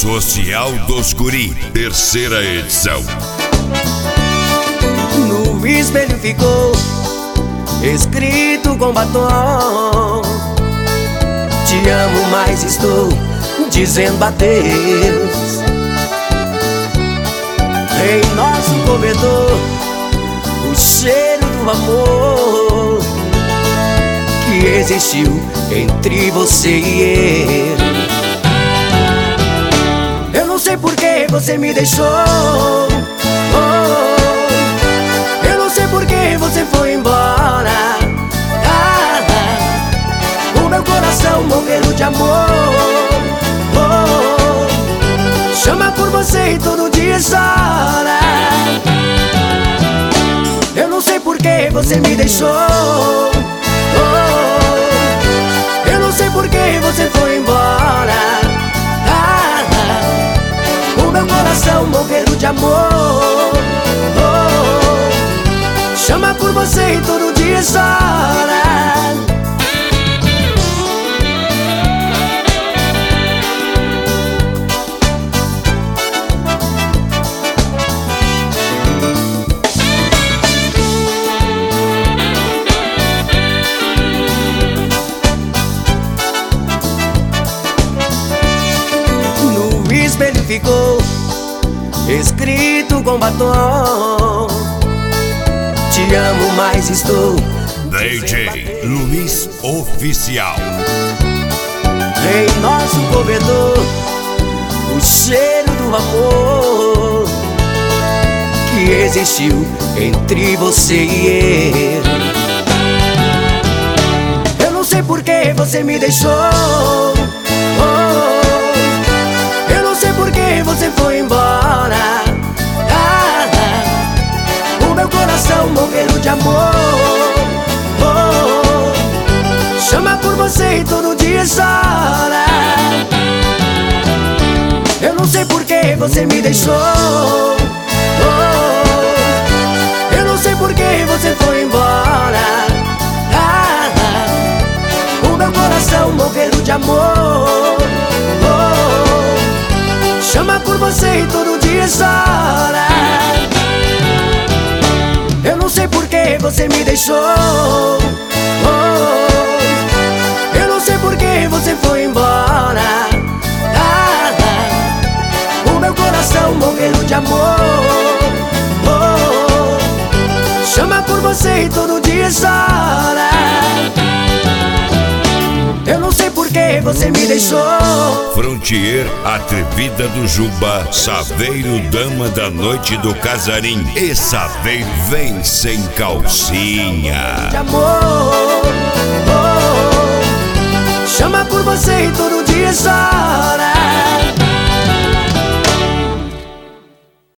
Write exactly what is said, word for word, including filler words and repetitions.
Social dos Guri, terceira edição. No espelho ficou escrito com batom: te amo, mas estou dizendo adeus. Em nosso corredor, o cheiro do amor que existiu entre você e eu. Eu não sei por que você me deixou, oh, eu não sei por que você foi embora. Ah, ah, o meu coração morrendo de amor, oh, chama por você e todo dia chora. Eu não sei por que você me deixou, oh, eu não sei por que você foi embora. Ah, ah, o meu coração morrendo de amor, oh, chama por você e todo dia chora. Espelho ficou escrito com batom: te amo, mas estou D J Luiz Oficial. Em nosso corredor, o cheiro do amor que existiu entre você e eu. Eu não sei por que você me deixou, oh, porque você foi embora. Ah, ah, o meu coração morrendo de amor, oh, chama por você e todo dia chora. Eu não sei por que você me deixou, oh, eu não sei por que você foi embora. Ah, ah, o meu coração morrendo de amor, chama por você e todo dia chora. Eu não sei por que você me deixou, oh, eu não sei por que você foi embora. Ah, ah, o meu coração morrendo de amor, oh, chama por você e todo dia chora. Eu não sei por que você me deixou. Frontier, atrevida do Juba, Saveiro, dama da noite do Casarim. E Saveiro vem sem calcinha. De amor, oh, chama por você e todo dia chora.